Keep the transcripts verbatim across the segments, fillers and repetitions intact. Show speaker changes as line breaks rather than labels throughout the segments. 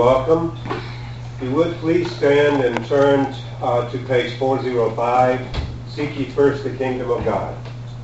welcome. If you would please stand and turn uh, to page four oh five, Seek Ye First the Kingdom of God.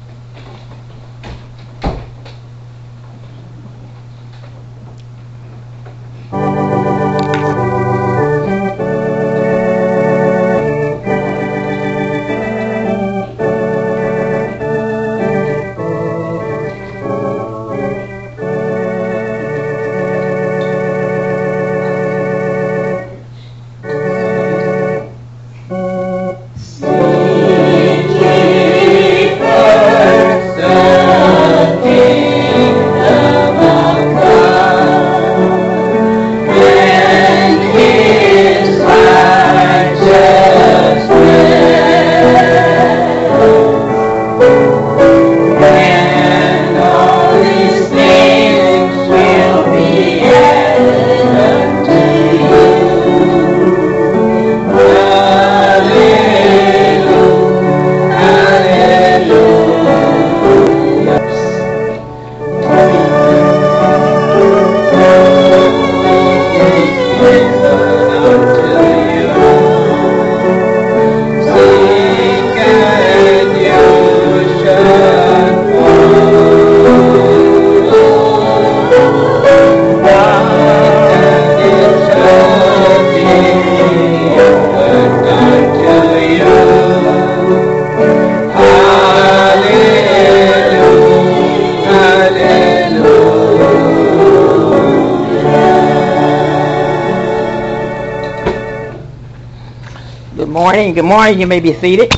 Good morning. You may be seated.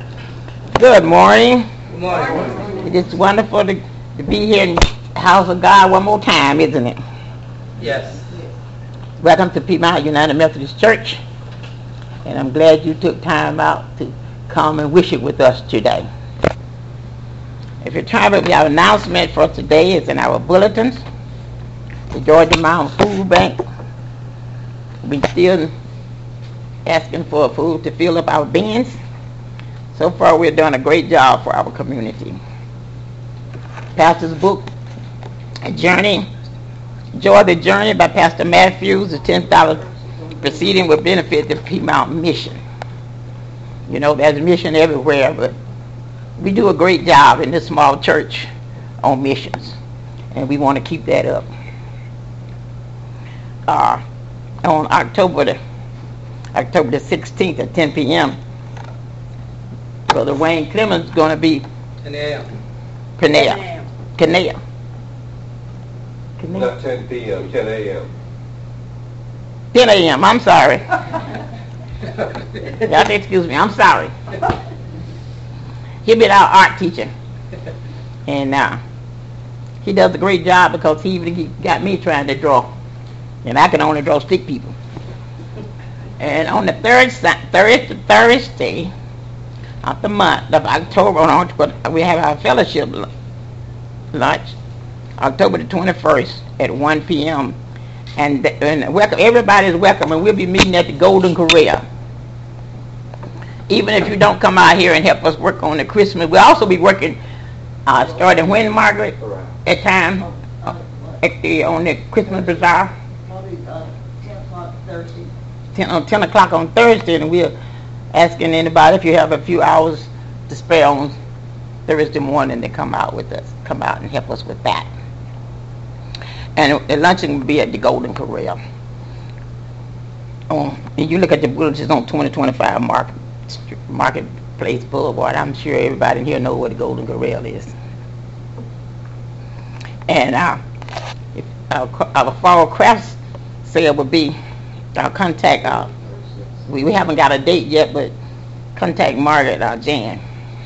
Good morning.
Good morning.
It is wonderful to, to be here in the house of God one more time, isn't it?
Yes.
Welcome to Piedmont United Methodist Church. And I'm glad you took time out to come and worship with us today. If you're trying to, our announcement for today is in our bulletins. The Georgia Mountain Food Bank. We still asking for food to fill up our bins. So far we're doing a great job for our community. Pastor's book, A Journey, Joy the Journey by Pastor Matthews, the ten dollars proceeding will benefit the Piedmont Mission. You know, there's a mission everywhere, but we do a great job in this small church on missions, and we want to keep that up. Uh, on October the October the sixteenth at ten p.m. Brother Wayne Clemens is going to be
Canea.
Canea. Canea.
Not ten p.m., ten a.m.
ten a.m. I'm sorry. You have to excuse me. I'm sorry. He'll be our art teacher. And uh, he does a great job because he even he got me trying to draw. And I can only draw stick people. And on the third Thursday, Thursday of the month of October, we have our fellowship lunch, October the twenty-first at one p.m. And, and welcome, everybody is welcome, and we'll be meeting at the Golden Corral. Even if you don't come out here and help us work on the Christmas, we'll also be working, uh, starting when, Margaret, at time, uh, at the, on the Christmas Bazaar?
Probably uh, ten o'clock Thursday.
ten, on ten o'clock on Thursday, and we're asking anybody if you have a few hours to spare on Thursday morning to come out with us, come out and help us with that. And the luncheon will be at the Golden Corral. Um, and you look at the bulletins on twenty twenty-five Market, Marketplace Boulevard. I'm sure everybody in here knows what the Golden Corral is. And uh, if our, our fall crafts sale will be, our contact, uh, we, we haven't got a date yet, but contact Margaret uh, Jan.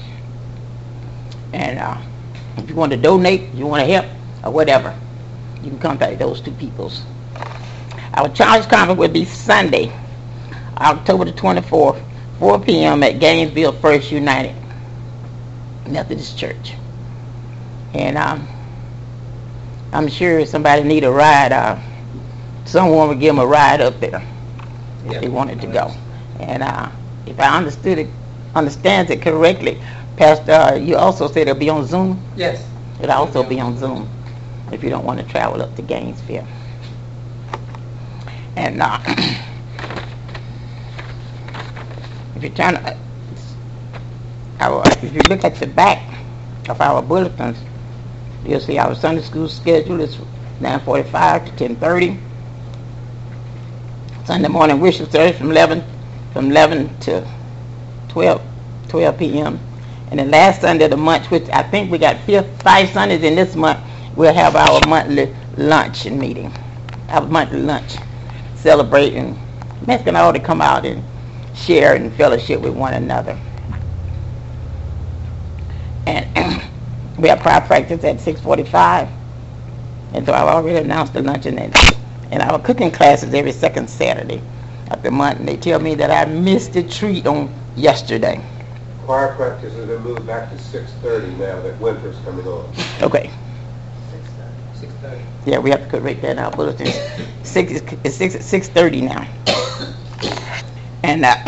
And uh, if you want to donate, you want to help, or whatever, you can contact those two peoples. Our Charge Conference will be Sunday, October the twenty-fourth, four p.m. at Gainesville First United Methodist Church. And um, I'm sure if somebody need a ride, uh, someone would give them a ride up there if
Yep.
they wanted to go. And uh, if I understood it, understands it correctly, Pastor, uh, you also said it'll be on Zoom?
Yes.
It'll also be on Zoom if you don't want to travel up to Gainesville. And uh, if you turn, uh, our, if you look at the back of our bulletins, you'll see our Sunday school schedule is nine forty-five to ten thirty. Sunday morning worship service from eleven from eleven to twelve p.m. And the last Sunday of the month, which I think we got five Sundays in this month, we'll have our monthly lunch and meeting, our monthly lunch, celebrating, asking all to come out and share and fellowship with one another. And we have prayer practice at six forty-five, and so I've already announced the luncheon and, and our cooking classes every second Saturday of the month. And they tell me that I missed a treat on yesterday.
Choir practices have moved back to six thirty now that winter's coming on.
Okay.
six thirty.
Yeah, we have to correct that in our bulletins. Six, it's six at six thirty now. And uh,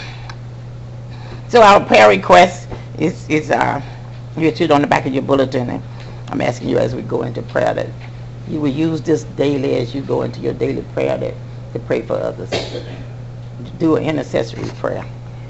so our prayer request is is uh, you see it on the back of your bulletin, and I'm asking you as we go into prayer that you will use this daily as you go into your daily prayer that to pray for others. Do an intercessory prayer.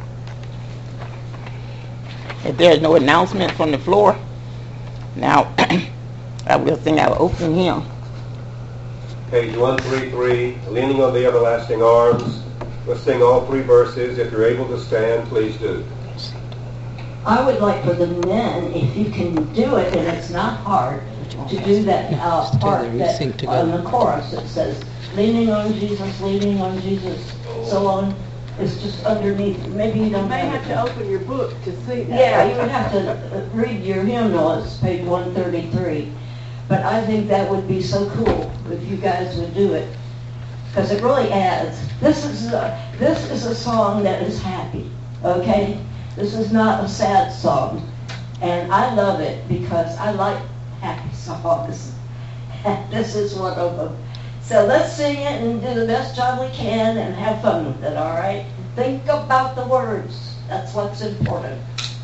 If there is no announcement from the floor, now I will sing our opening hymn.
Page one thirty-three, Leaning on the Everlasting Arms. Let's sing all three verses. If you're able to stand, please do.
I would like for the men, if you can do it, and it's not hard, to do that uh, part that on the chorus that says, leaning on Jesus, leaning on Jesus, so on. It's just underneath. Maybe you don't
You may
have
have to open your book to see that.
Yeah, you would have to read your hymnal. It's page one thirty-three. But I think that would be so cool if you guys would do it, because it really adds. This is a, this is a song that is happy. Okay, this is not a sad song, and I love it because I like happy songs. This is one of them. So let's sing it and do the best job we can and have fun with it. All right. Think about the words. That's what's important.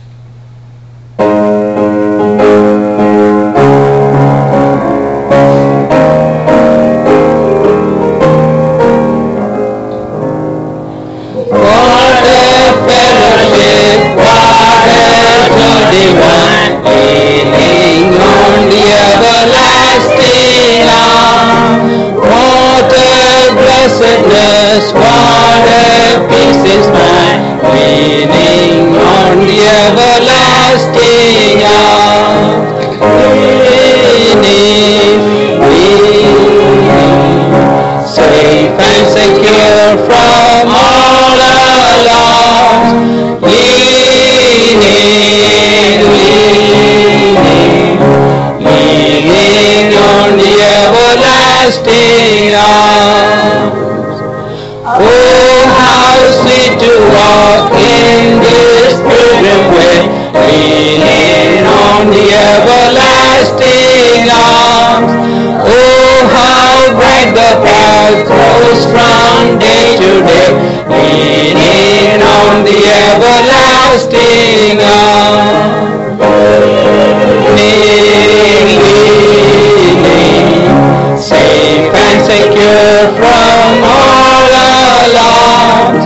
Blessedness, what a peace is mine, leaning on the everlasting arm. Leaning, leaning, safe and secure from all alarms. Leaning, leaning, leaning on the everlasting arm. Oh, how sweet to walk in this pilgrim way, leaning on the everlasting arms. Oh, how bright the path grows from day to day, leaning on the everlasting arms. Leaning, leaning, safe and secure from all alarms,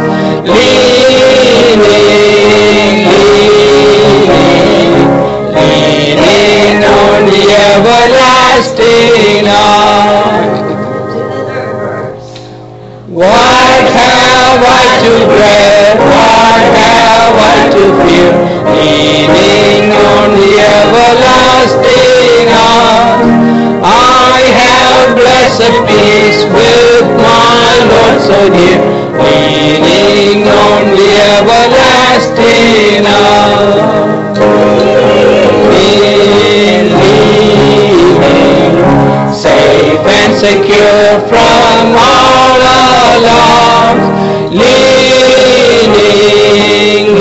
leaning, leaning, leaning on the everlasting arms.
To the third verse.
What have I to dread? What have I to fear? Leaning on the everlasting arms. I have blessed peace with my Lord so dear, leaning on the everlasting arms. Leaning, leaning, safe and secure from all alarms. Leaning,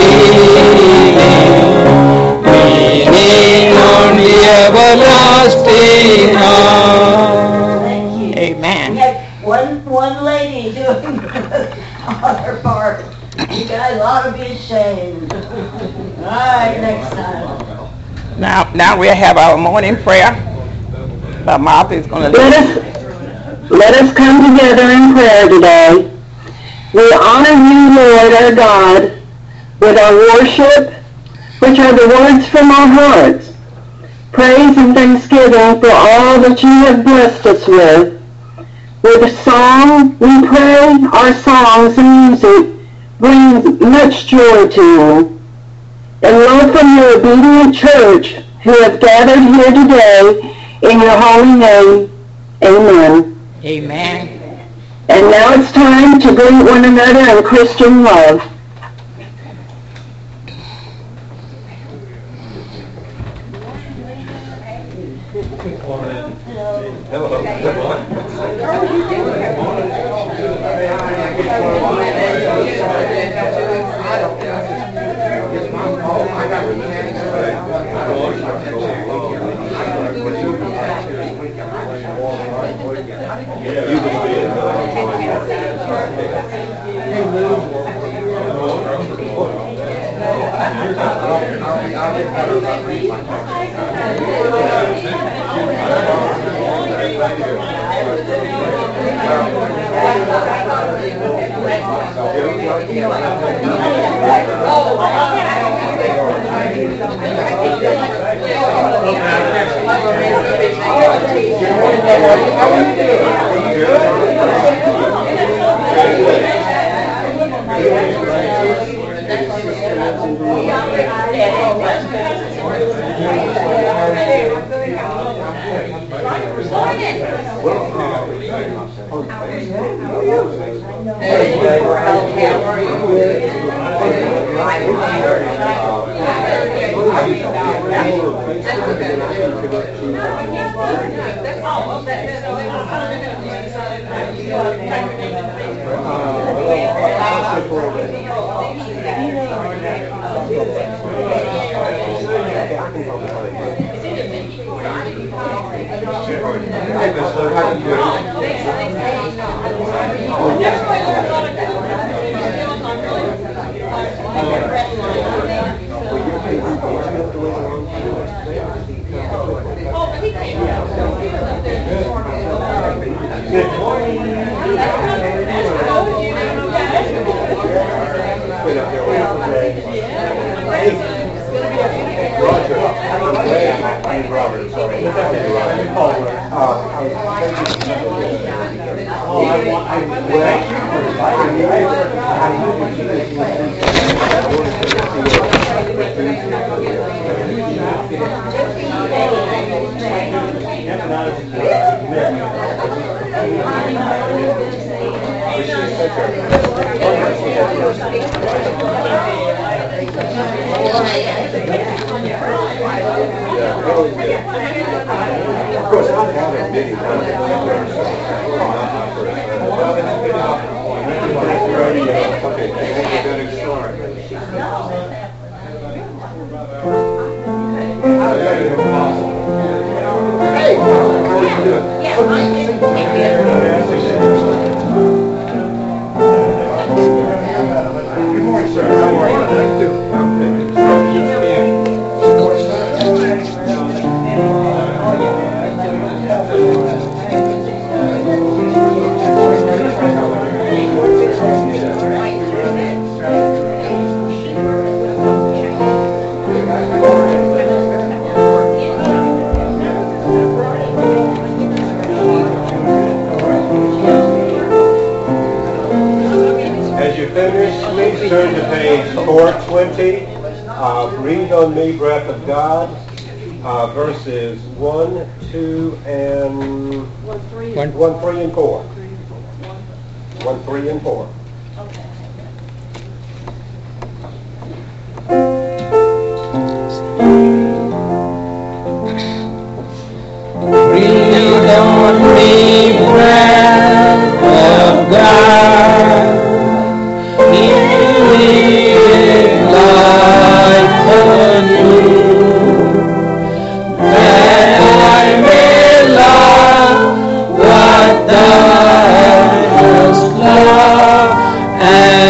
leaning, leaning on the everlasting arms.
Thank you.
Amen.
We had one one lady doing on her part. You guys ought to be ashamed. All right, next time.
Now, now we'll have our morning prayer. But Martha is going to lead us.
Let us come together in prayer today. We honor you, Lord, our God, with our worship, which are the words from our hearts. Praise and thanksgiving for all that you have blessed us with. With song, we pray our songs and music brings much joy to you. And Lord, from your obedient church who have gathered here today, in your holy name, amen.
Amen.
And now it's time to greet one another in Christian love.
Turn to page four twenty. Uh, read on me, breath of God, uh, verses one, two, and
One, three.
one, one, three, and four. One, three, and four.
Okay.
Breathe on me, breath of God. Give me life anew, that I may love what thou hast loved, and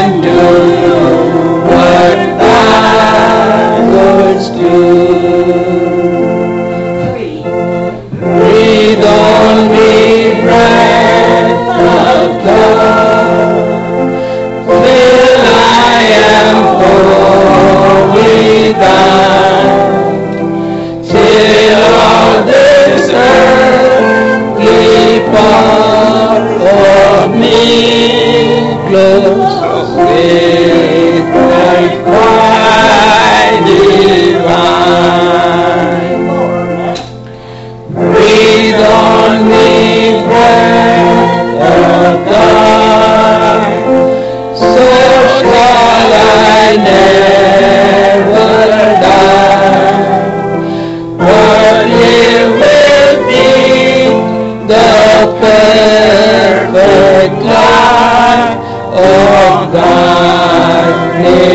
of God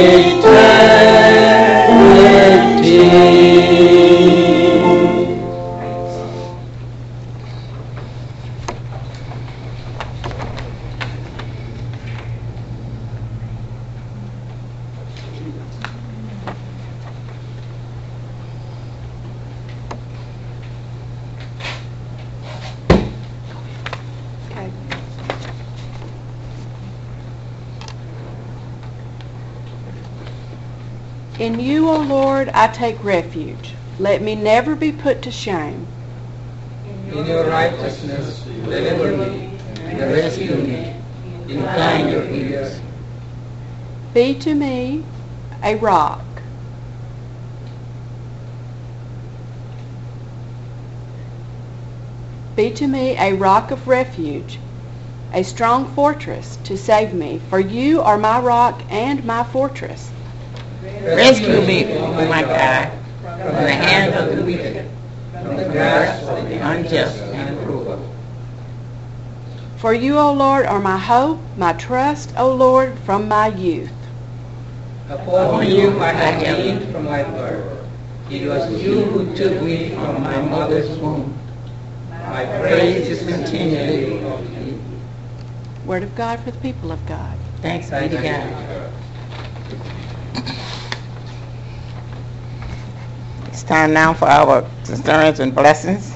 eternity.
In you, O Lord, I take refuge. Let me never be put to shame.
In your righteousness, deliver me and rescue me. Incline your ears.
Be to me a rock. Be to me a rock of refuge, a strong fortress to save me. For you are my rock and my fortress.
Rescue me, O my God, from the hand of the wicked,
From the grasp of the unjust and cruel.
For you, O Lord, are my hope, my trust, O Lord, from my youth.
Upon you I have leaned from my birth. It was you who took me from my mother's womb. My praise is continually of you.
Word of God for the people of God.
Thanks be to God. It's time now for our concerns and blessings.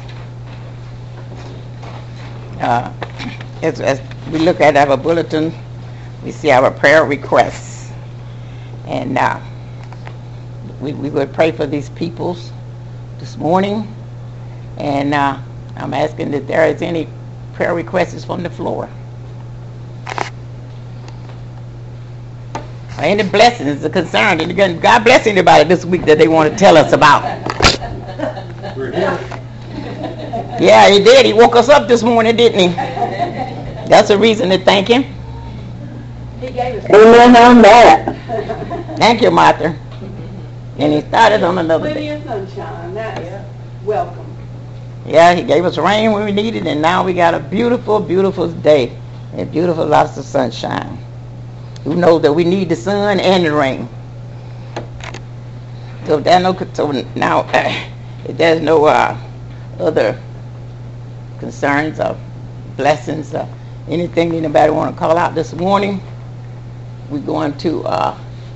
Uh, as, as we look at our bulletin, we see our prayer requests. And uh, we, we would pray for these peoples this morning. And uh, I'm asking if there is any prayer requests from the floor. Or any blessings, a concern. And again, God bless anybody this week that they want to tell us about.
We're here.
Yeah, he did. He woke us up this morning, didn't he? That's a reason to thank him.
He gave us
Amen on that.
Thank you, Martha. And he started on another
plenty
day.
of sunshine. That's welcome.
Yeah, he gave us rain when we needed, and now we got a beautiful, beautiful day. And beautiful lots of sunshine. Who knows that we need the sun and the rain. So if there's no, so now uh, if there's no uh, other concerns or blessings or anything anybody want to call out this morning, we're going to uh,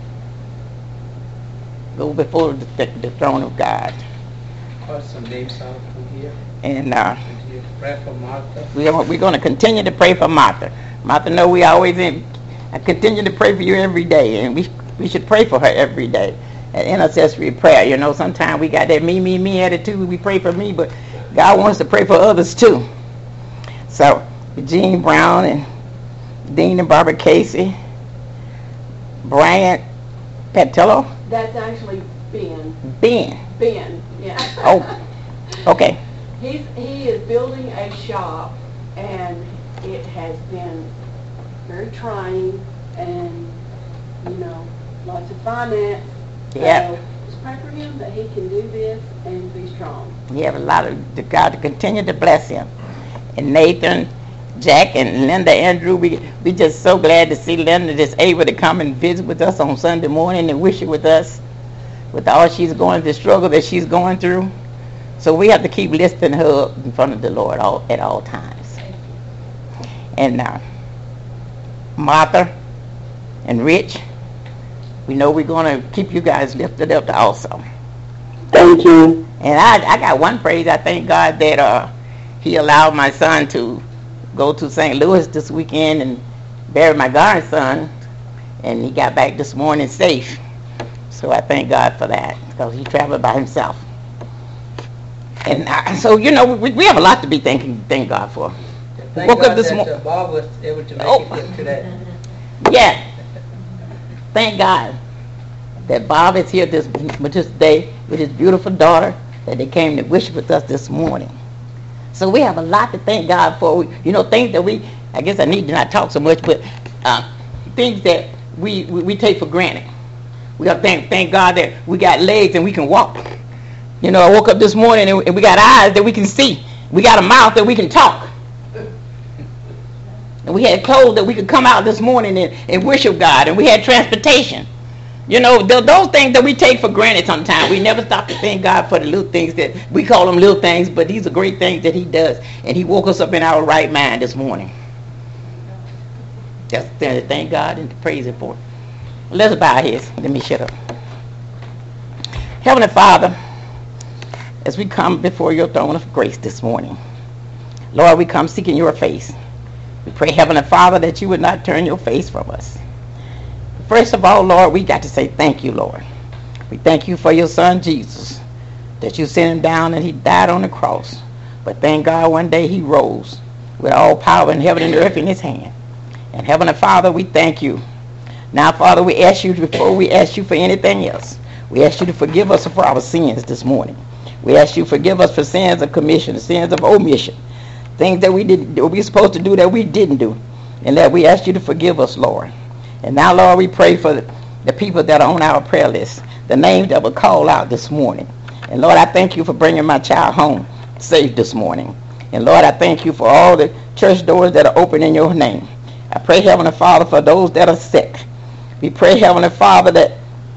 go before the, the throne of God.
Call some names out from here.
And uh,
And you pray for Martha.
we are, we're going to continue to pray for Martha. Martha, know we always in, I continue to pray for you every day, and we we should pray for her every day. An intercessory prayer, you know, sometimes we got that me, me, me attitude. We pray for me, but God wants to pray for others too. So, Eugene Brown and Dean and Barbara Casey, Bryant Petillo,
That's actually Ben.
Ben.
Ben, yeah.
Oh, okay.
He's, he is building a shop, and it has been very trying, and, you know, lots of finance.
Yeah.
So just pray for him that he can do this and be strong.
We have a lot of to God to continue to bless him. And Nathan, Jack, and Linda Andrew, we we just so glad to see Linda just able to come and visit with us on Sunday morning and wish it with us, with all she's going, the struggle that she's going through. So we have to keep lifting her up in front of the Lord all, at all times. And uh, Martha and Rich, we know we're going to keep you guys lifted up also.
Thank you.
And I, I got one praise. I thank God that uh, he allowed my son to go to Saint Louis this weekend and bury my grandson, and he got back this morning safe. So I thank God for that, because he traveled by himself. And I, so, you know, we, we have a lot to be thanking thank God for.
Thank
Woke
God
up this
that
mo-
uh, Bob was able to make
Oh.
it here today.
Yeah. Thank God that Bob is here this with this day with his beautiful daughter, that they came to wish with us this morning. So we have a lot to thank God for. You know, things that we, I guess I need to not talk so much, but uh, things that we, we, we take for granted. We got to thank, thank God that we got legs and we can walk. You know, I woke up this morning and we got eyes that we can see. We got a mouth that we can talk. And we had clothes that we could come out this morning and, and worship God. And we had transportation. You know, th- those things that we take for granted sometimes. We never stop to thank God for the little things that we call them little things, but these are great things that he does. And he woke us up in our right mind this morning. Just to thank God and to praise him for it. Let's bow our heads. Let me shut up. Heavenly Father, as we come before your throne of grace this morning, Lord, we come seeking your face. We pray, Heavenly Father, that you would not turn your face from us. First of all, Lord, we got to say thank you, Lord. We thank you for your son, Jesus, that you sent him down and he died on the cross. But thank God one day he rose with all power in heaven and earth in his hand. And Heavenly Father, we thank you. Now, Father, we ask you, before we ask you for anything else, we ask you to forgive us for our sins this morning. We ask you to forgive us for sins of commission, sins of omission, things that we didn't, that we were supposed to do that we didn't do, and that we ask you to forgive us, Lord. And now, Lord, we pray for the, the people that are on our prayer list, the names that were called out this morning. And Lord, I thank you for bringing my child home safe this morning. And Lord, I thank you for all the church doors that are open in your name. I pray, Heavenly Father, for those that are sick. We pray, Heavenly Father, that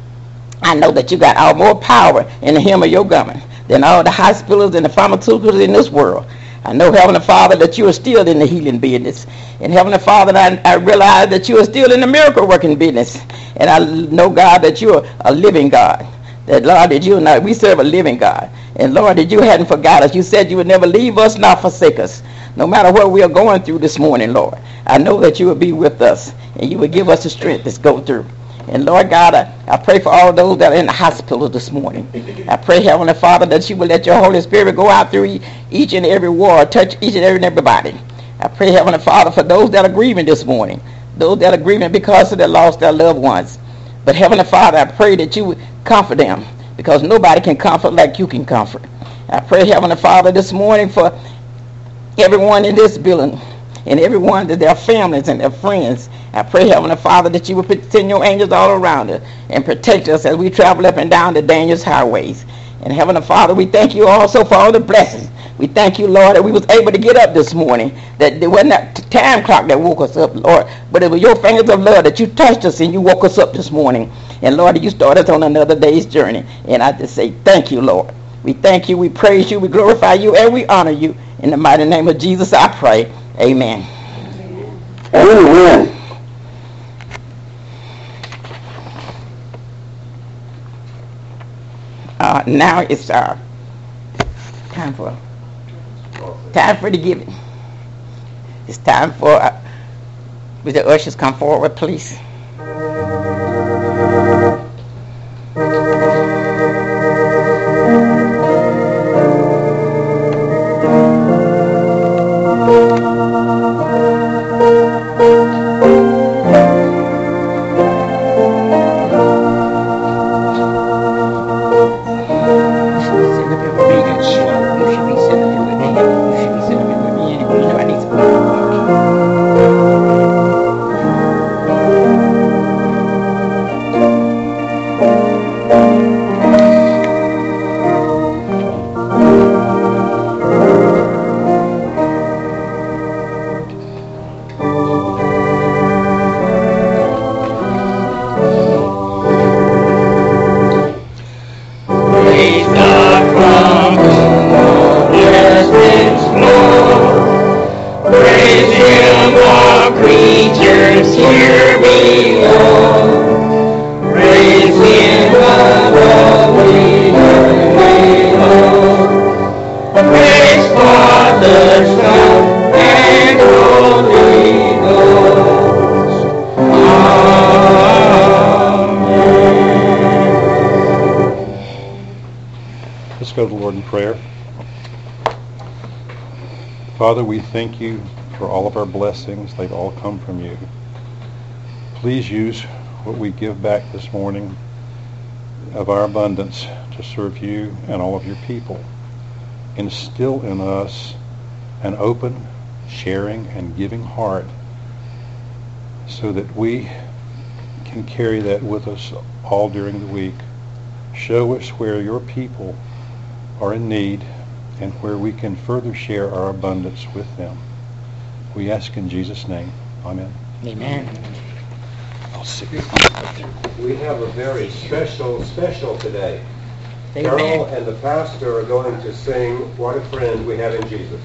I know that you got all more power in the hem of your garment than all the hospitals and the pharmaceuticals in this world. I know, Heavenly Father, that you are still in the healing business. And Heavenly Father, I, I realize that you are still in the miracle working business. And I know, God, that you are a living God. That, Lord, that you and I, we serve a living God. And Lord, that you hadn't forgot us. You said you would never leave us nor forsake us. No matter what we are going through this morning, Lord, I know that you will be with us. And you will give us the strength to go through. And Lord God, I, I pray for all those that are in the hospital this morning. I pray, Heavenly Father, that you will let your Holy Spirit go out through each and every ward, touch each and every everybody. I pray, Heavenly Father, for those that are grieving this morning, those that are grieving because of they lost their loved ones. But Heavenly Father, I pray that you would comfort them, because nobody can comfort like you can comfort. I pray, Heavenly Father, this morning for everyone in this building, and everyone, that their families and their friends. I pray, Heavenly Father, that you would send your angels all around us and protect us as we travel up and down the dangerous highways. And Heavenly Father, we thank you also for all the blessings. We thank you, Lord, that we was able to get up this morning, that there wasn't that time clock that woke us up, Lord, but it was your fingers of love that you touched us and you woke us up this morning. And Lord, you started us on another day's journey. And I just say thank you, Lord. We thank you, we praise you, we glorify you, and we honor you. In the mighty name of Jesus, I pray. Amen.
Amen.
Uh, now it's uh, time for time for the giving. It's time for uh, will the ushers come forward, please?
Father, we thank you for all of our blessings. They all come from you. Please use what we give back this morning of our abundance to serve you and all of your people. Instill in us an open, sharing, and giving heart so that we can carry that with us all during the week. Show us where your people are in need and where we can further share our abundance with them. We ask in Jesus' name. Amen.
Amen.
I'll sit.
We have a very special, special today.
Amen.
Carol and the pastor are going to sing What a Friend We Have in Jesus.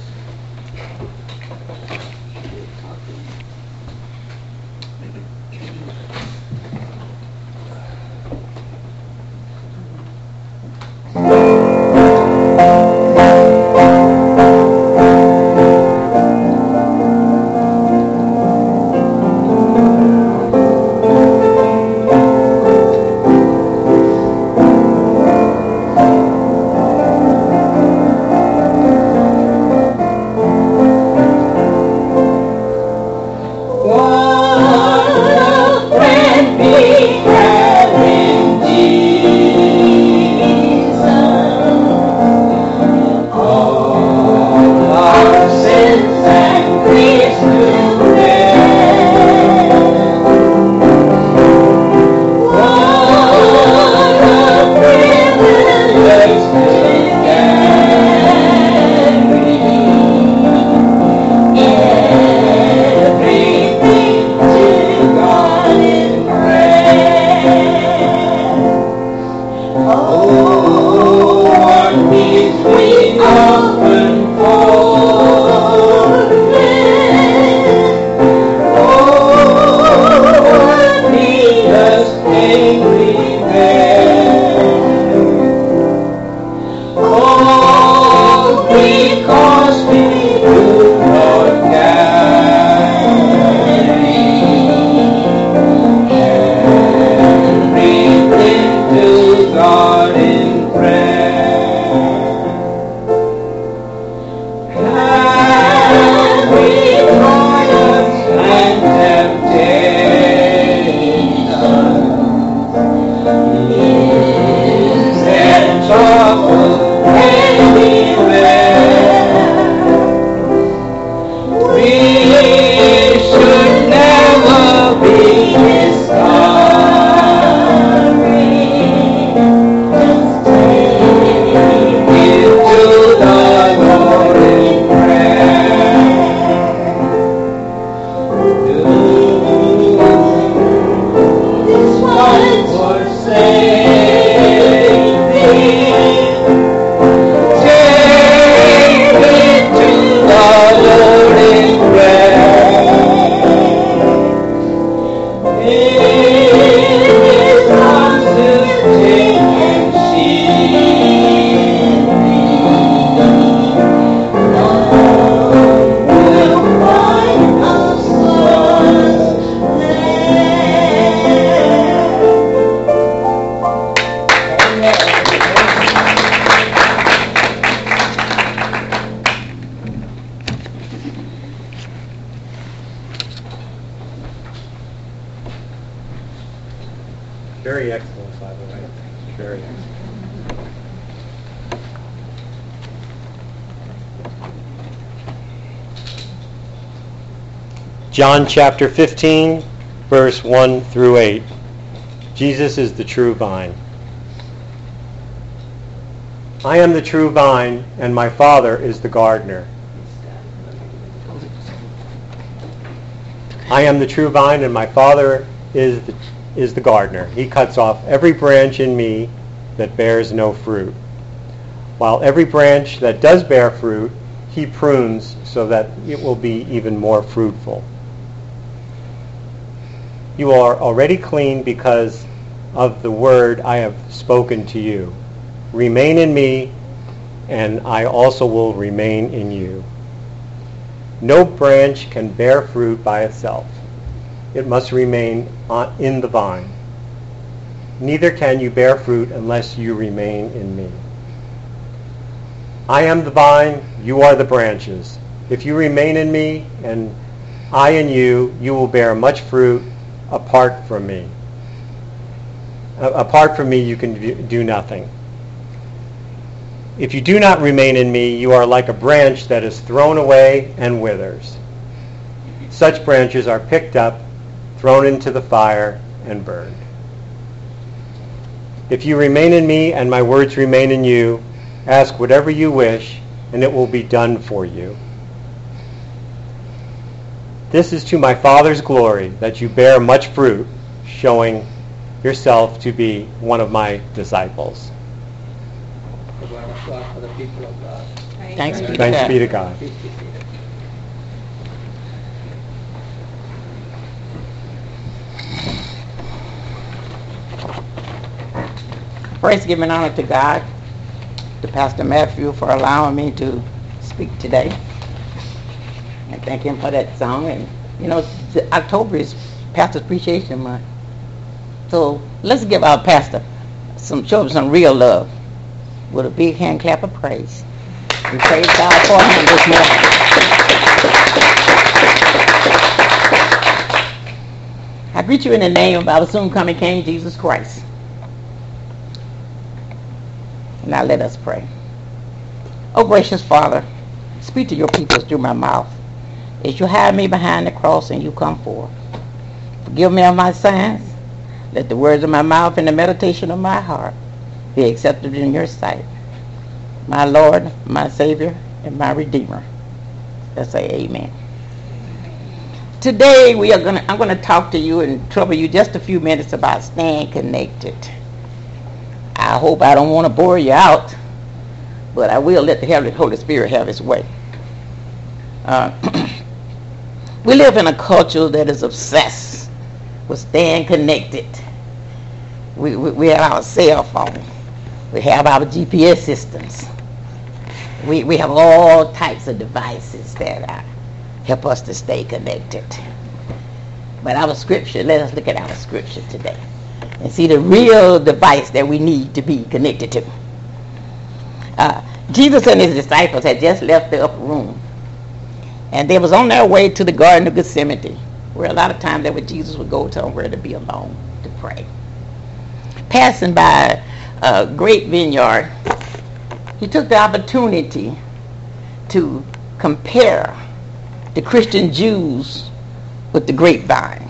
Very excellent, by the way. Very excellent. John chapter fifteen, verse one through eight. Jesus is the true vine. I am the true vine, and my Father is the gardener. I am the true vine, and my Father is the, is the gardener. He cuts off every branch in me that bears no fruit, while every branch that does bear fruit, he prunes so that it will be even more fruitful. You are already clean because of the word I have spoken to you. Remain in me, and I also will remain in you. No branch can bear fruit by itself. It must remain on, in the vine. Neither can you bear fruit unless you remain in me. I am the vine, you are the branches. If you remain in me, and I in you, you will bear much fruit. Apart from me. Uh, apart from me, you can do nothing. If you do not remain in me, you are like a branch that is thrown away and withers. Such branches are picked up, thrown into the fire, and burned. If you remain in me and my words remain in you, ask whatever you wish, and it will be done for you. This is to my Father's glory, that you bear much fruit, showing yourself to be one of my disciples.
The word of God for the people of God.
Thanks be to
Thanks
God.
be to God.
Please be seated.
Praise, giving honor to God, to Pastor Matthew for allowing me to speak today. And thank him for that song. And, you know, October is Pastor Appreciation Month. So let's give our pastor some, show him some real love with a big hand clap of praise. We praise God for him this morning. I greet you in the name of our soon coming King, Jesus Christ. Now let us pray. Oh, gracious Father, speak to your people through my mouth. As you hide me behind the cross and you come forth. Forgive me of my sins. Let the words of my mouth and the meditation of my heart be accepted in your sight. My Lord, my Savior, and my Redeemer. Let's say amen. Today we are gonna I'm gonna talk to you and trouble you just a few minutes about staying connected. I hope I don't want to bore you out, but I will let the Holy Spirit have his way. Uh, we live in a culture that is obsessed with staying connected. We, we, we have our cell phone. We have our G P S systems. We, we have all types of devices that uh, help us to stay connected. But our scripture, let us look at our scripture today and see the real device that we need to be connected to. Uh, Jesus and his disciples had just left the upper room, and they was on their way to the Garden of Gethsemane, where a lot of times that where Jesus would go somewhere to be alone to pray. Passing by a great vineyard, he took the opportunity to compare the Christian Jews with the grapevine.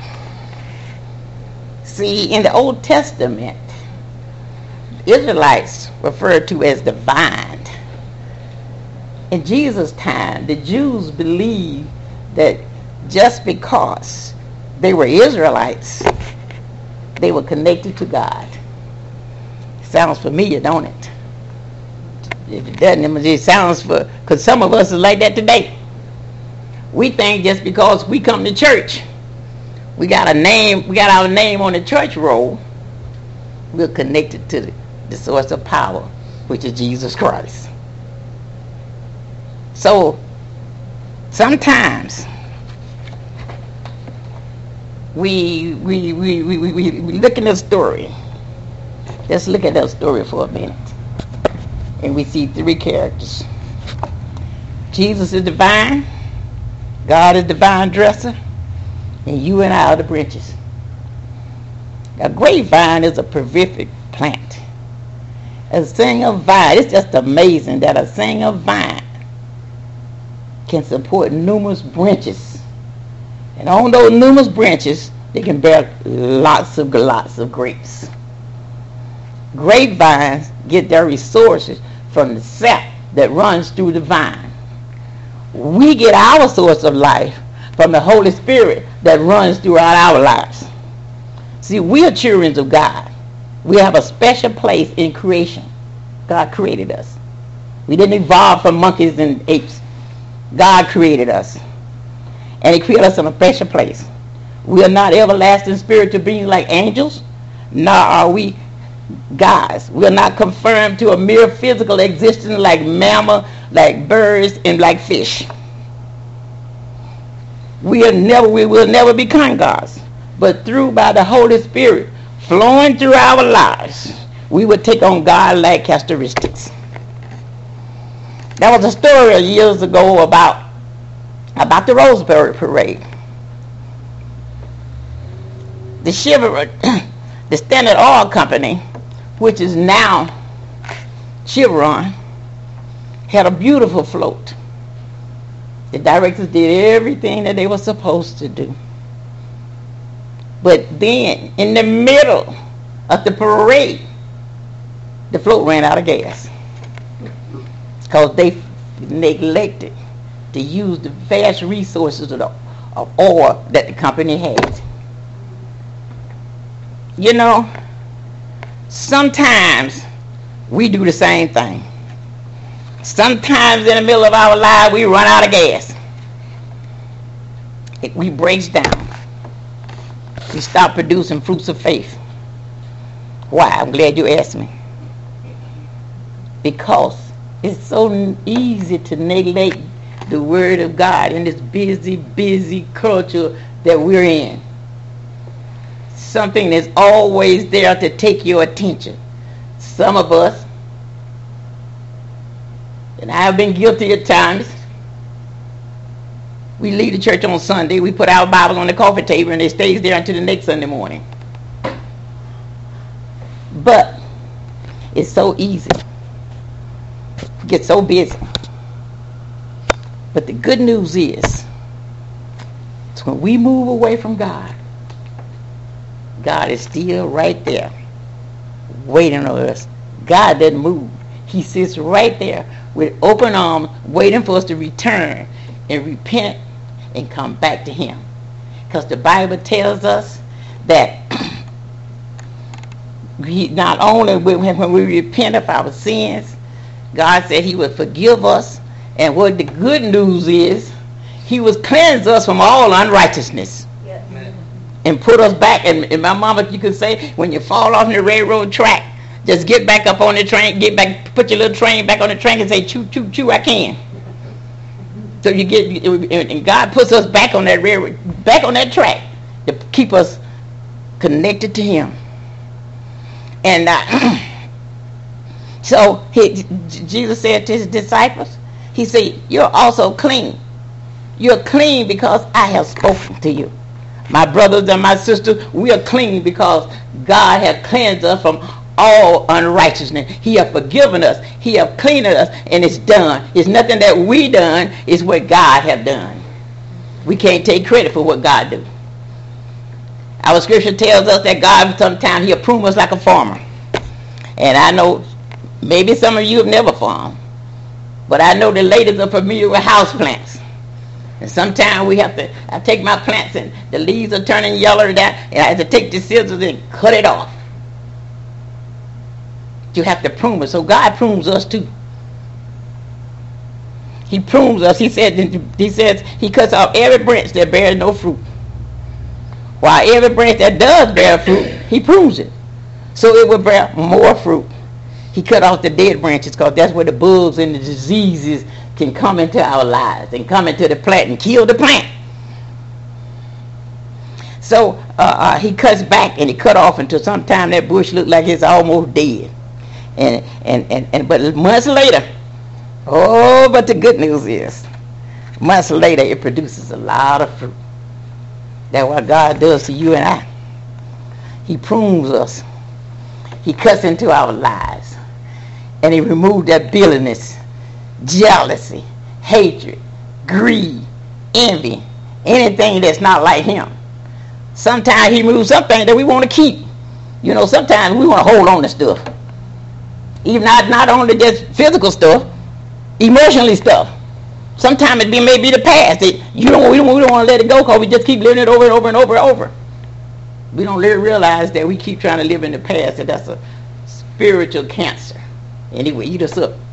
See, in the Old Testament, Israelites referred to as the vine. In Jesus' time, the Jews believed that just because they were Israelites, they were connected to God. Sounds familiar, don't it? If it doesn't, it sounds for, because some of us is like that today. We think just because we come to church, we got a name, we got our name on the church roll, we're connected to the, the source of power, which is Jesus Christ. So sometimes we we we we, we, we look at the story. Let's look at that story for a minute. And we see three characters. Jesus is the vine, God is the vine dresser, and you and I are the branches. A grapevine is a prolific plant. A single vine, it's just amazing that a single vine can support numerous branches. And on those numerous branches, they can bear lots of lots of grapes. Grapevines get their resources from the sap that runs through the vine. We get our source of life from the Holy Spirit that runs throughout our lives. See, we are children of God. We have a special place in creation. God created us. We didn't evolve from monkeys and apes. God created us. And he created us in a special place. We are not everlasting spiritual beings like angels, nor are we gods. We are not confirmed to a mere physical existence like mammal, like birds, and like fish. We are never, we will never become gods. But through by the Holy Spirit flowing through our lives, we will take on God-like characteristics. There was a story years ago about about the Roseberry Parade. The Chevron, the Standard Oil Company, which is now Chevron, had a beautiful float. The directors did everything that they were supposed to do. But then, in the middle of the parade, the float ran out of gas because they neglected to use the vast resources of the of oil that the company has. You know, sometimes we do the same thing. Sometimes in the middle of our life we run out of gas. It, we breaks down. We stop producing fruits of faith. Why? I'm glad you asked me. Because it's so easy to neglect the Word of God in this busy, busy culture that we're in. Something that's always there to take your attention. Some of us, and I've been guilty at times, we leave the church on Sunday, we put our Bibles on the coffee table, and it stays there until the next Sunday morning. But it's so easy. We get so busy. But the good news is, it's when we move away from God, God is still right there, waiting on us. God doesn't move. He sits right there with open arms, waiting for us to return and repent and come back to Him. Because the Bible tells us that he, not only when we repent of our sins, God said He would forgive us. And what the good news is, He would cleanse us from all unrighteousness. Yes. And put us back. And, and my mama, you could say, when you fall off the railroad track, just get back up on the train, get back, put your little train back on the train and say, choo, choo, choo, I can. So you get, and God puts us back on that railroad, back on that track to keep us connected to Him. And uh, so he, Jesus said to His disciples, He said, you're also clean. You're clean because I have spoken to you. My brothers and my sisters, we are clean because God has cleansed us from all unrighteousness. He has forgiven us. He has cleaned us, and it's done. It's nothing that we done. It's what God has done. We can't take credit for what God do. Our scripture tells us that God sometimes He'll prune us like a farmer. And I know maybe some of you have never farmed, but I know the ladies are familiar with house plants. And sometimes we have to, I take my plants and the leaves are turning yellow and that, and I have to take the scissors and cut it off. You have to prune it. So God prunes us too. He prunes us. He said, he says He cuts off every branch that bears no fruit. While every branch that does bear fruit, He prunes it, so it will bear more fruit. He cut off the dead branches because that's where the bugs and the diseases can come into our lives and come into the plant and kill the plant. So uh, uh, He cuts back and He cut off until sometime that bush looked like it's almost dead. And, and, and, and but months later, oh, but the good news is, months later it produces a lot of fruit. That's what God does to you and I. He prunes us. He cuts into our lives. And He removed that bitterness, jealousy, hatred, greed, envy, anything that's not like Him. Sometimes He removes something that we want to keep. You know, sometimes we want to hold on to stuff. Even not, not only just physical stuff, emotionally stuff. Sometimes it be, may be the past. It, you don't, we don't, we don't want to let it go because we just keep living it over and over and over and over. We don't really realize that we keep trying to live in the past, and that's a spiritual cancer. And it will eat us up.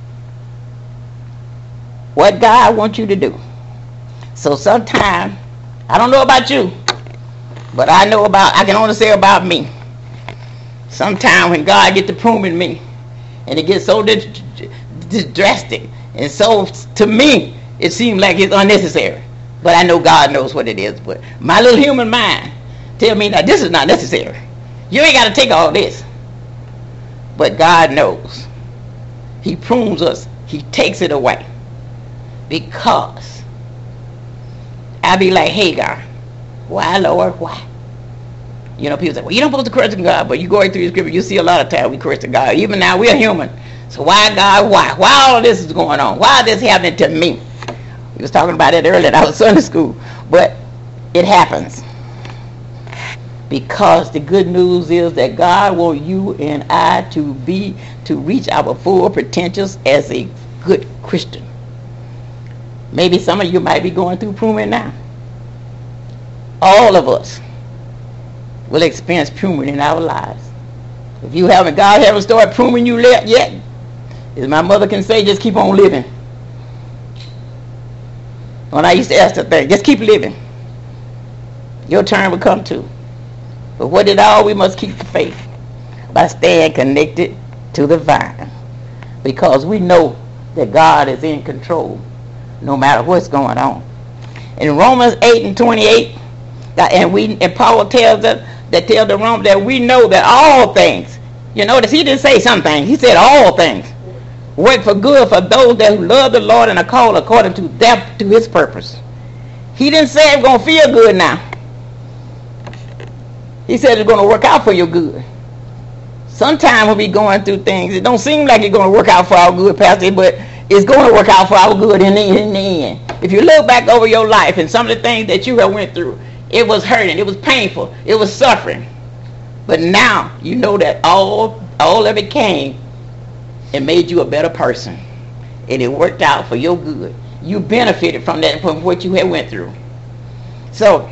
What God wants you to do. So sometimes, I don't know about you, but I know about, I can only say about me. Sometimes when God gets to pruning me, and it gets so di- di- drastic, and so, to me, it seems like it's unnecessary. But I know God knows what it is. But my little human mind tell me that this is not necessary. You ain't got to take all this. But God knows. He prunes us. He takes it away. Because I be like Hagar. Why, Lord, why? You know, people say, well, you don't supposed to curse God, but you go through the scripture, you see a lot of times we curse God. Even now, we're human. So why, God, why? Why all this is going on? Why is this happening to me? We was talking about it earlier. I was Sunday school. But it happens. Because the good news is that God wants you and I to be, to reach our full potentials as a good Christian. Maybe some of you might be going through pruning now. all of us will experience pruning in our lives. If you haven't, God haven't started pruning you yet, as my mother can say, just keep on living. When I used to ask her thing, just keep living. Your turn will come too. But what it all, we must keep the faith by staying connected to the vine, because we know that God is in control no matter what's going on. In Romans eight and twenty-eight, and we and Paul tells us that tells the Romans that we know that all things, you notice he didn't say some things, he said all things work for good for those that who love the Lord and are called according to that to his purpose. He didn't say it's going to feel good now. He said it's going to work out for your good. Sometimes when we're going through things, it don't seem like it's going to work out for our good, Pastor, but it's going to work out for our good in the, in the end. If you look back over your life and some of the things that you have went through, it was hurting, it was painful, it was suffering. But now you know that all, all of it came and made you a better person. And it worked out for your good. You benefited from that, from what you had went through. So,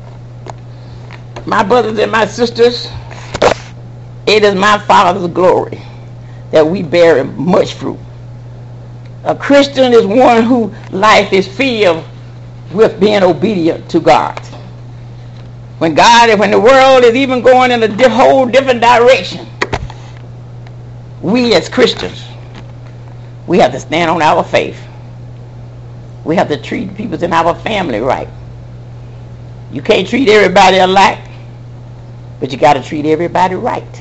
my brothers and my sisters, it is my Father's glory that we bear much fruit. A Christian is one whose life is filled with being obedient to God. When God, when the world is even going in a whole different direction, we as Christians, we have to stand on our faith. We have to treat people in our family right. You can't treat everybody alike, but you got to treat everybody right.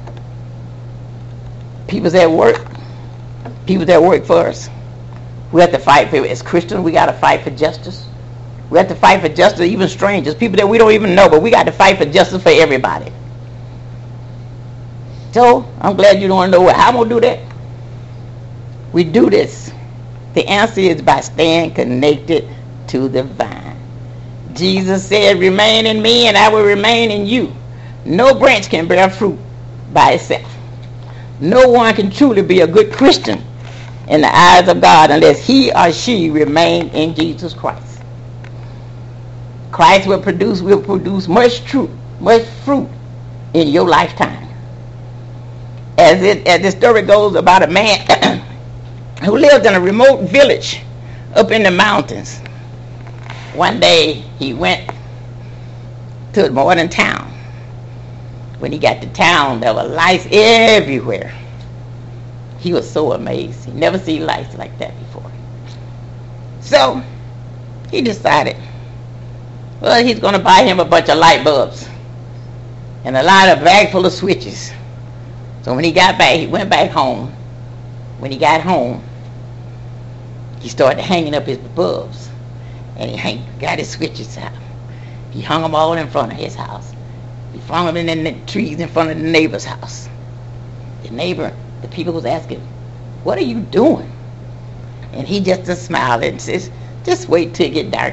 People that work, people that work for us, we have to fight for, as Christians, we got to fight for justice. We have to fight for justice, even strangers, people that we don't even know, but we got to fight for justice for everybody. So, I'm glad you don't know how I'm going to do that. We do this. The answer is by staying connected to the vine. Jesus said, remain in me and I will remain in you. No branch can bear fruit by itself. No one can truly be a good Christian in the eyes of God unless he or she remain in Jesus Christ. Christ will produce will produce much fruit, much fruit in your lifetime. As it as the story goes about a man who lived in a remote village up in the mountains. One day he went to the modern town. When he got to town, there were lights everywhere. He was so amazed. He never seen lights like that before. So he decided, well, he's going to buy him a bunch of light bulbs and a lot of bag full of switches. So when he got back, he went back home. When he got home, he started hanging up his bulbs, and he hang, got his switches out. He hung them all in front of his house. He flung them in the trees in front of the neighbor's house. The neighbor, the people was asking, what are you doing? And he just smiled and says, just wait till it get dark.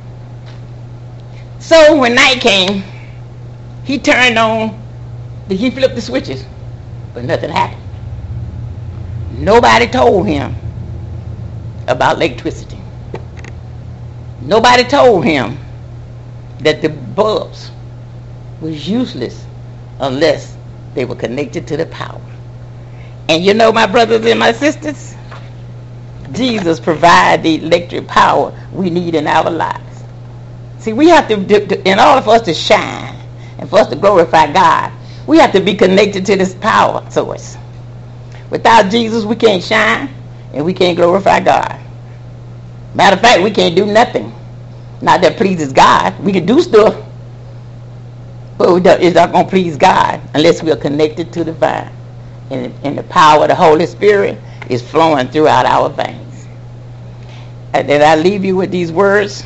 So when night came, he turned on, he flipped the switches, but nothing happened. Nobody told him about electricity. Nobody told him that the bulbs was useless unless they were connected to the power. And you know, my brothers and my sisters, Jesus provides the electric power we need in our lives. See, we have to, in order for us to shine and for us to glorify God, we have to be connected to this power source. Without Jesus, we can't shine and we can't glorify God. Matter of fact, we can't do nothing. Not that pleases God. We can do stuff, but it's not going to please God unless we are connected to the vine. And, and the power of the Holy Spirit is flowing throughout our veins. And then I leave you with these words.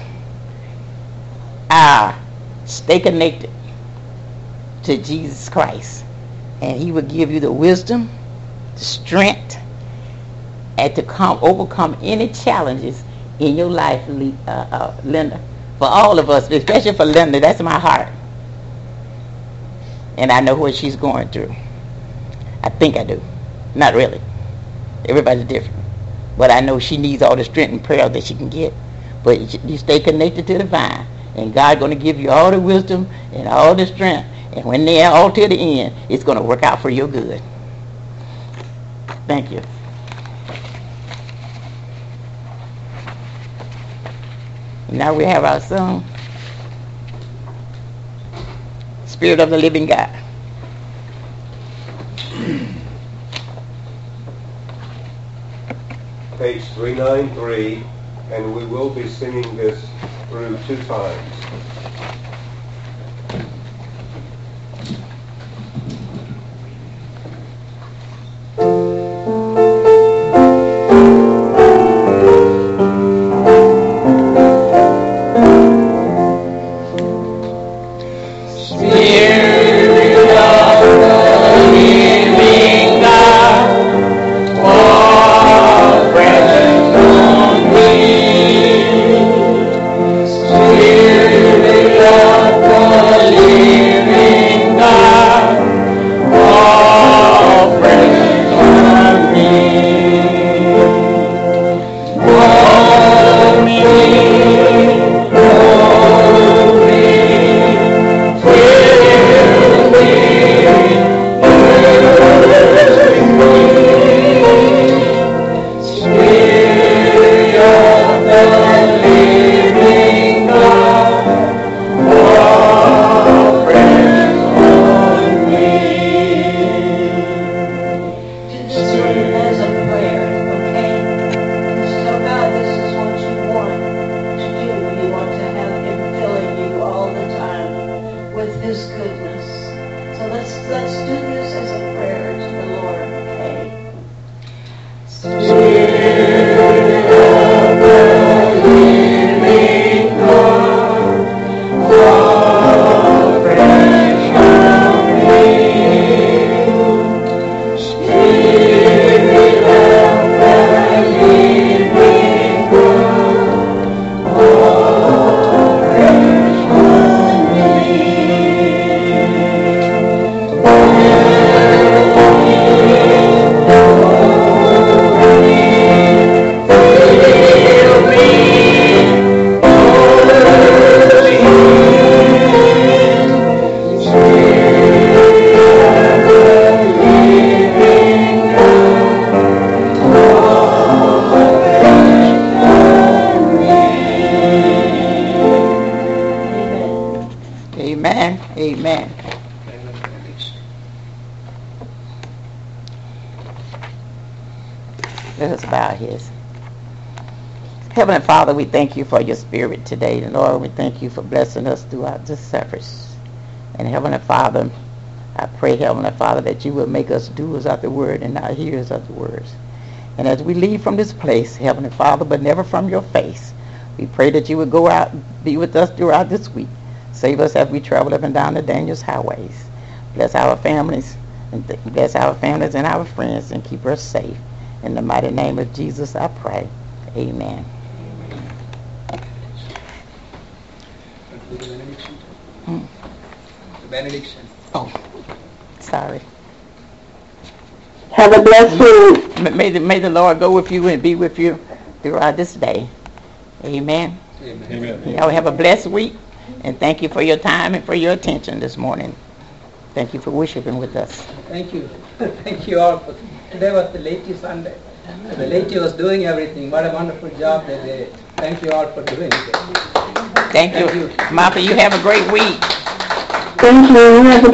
Ah, stay connected to Jesus Christ, and he will give you the wisdom, the strength, and to come overcome any challenges in your life, uh, uh, Linda. For all of us, especially for Linda, that's my heart. And I know what she's going through. I think I do. Not really. Everybody's different. But I know she needs all the strength and prayer that she can get. But you stay connected to the vine, And God's going to give you all the wisdom and all the strength. And when they're all to the end, it's going to work out for your good. Thank you. And now we have our song, Spirit of the Living God.
Page three ninety-three, and we will be singing this through two times.
Heavenly Father, we thank you for your spirit today. And Lord, we thank you for blessing us throughout this service. And Heavenly Father, I pray, Heavenly Father, that you will make us doers of the word and not hearers of the words. And as we leave from this place, Heavenly Father, but never from your face, we pray that you would go out, be with us throughout this week. Save us as we travel up and down the dangerous highways. Bless our families, and th- bless our families and our friends, and keep us safe. In the mighty name of Jesus, I pray. Amen. Hmm.
The benediction.
Oh, sorry.
Have a blessed week.
May the, may the Lord go with you and be with you throughout this day. Amen.
Amen.
Amen.
Y'all have a blessed week, and thank you for your time and for your attention this morning. Thank you for worshiping with us.
Thank you. Thank you all. For, today was the Laity Sunday. The Laity was doing everything. What a wonderful job they did. Thank you all for doing it.
Thank you.
Thank you.
Martha, you have a great week.
Thank you. Have a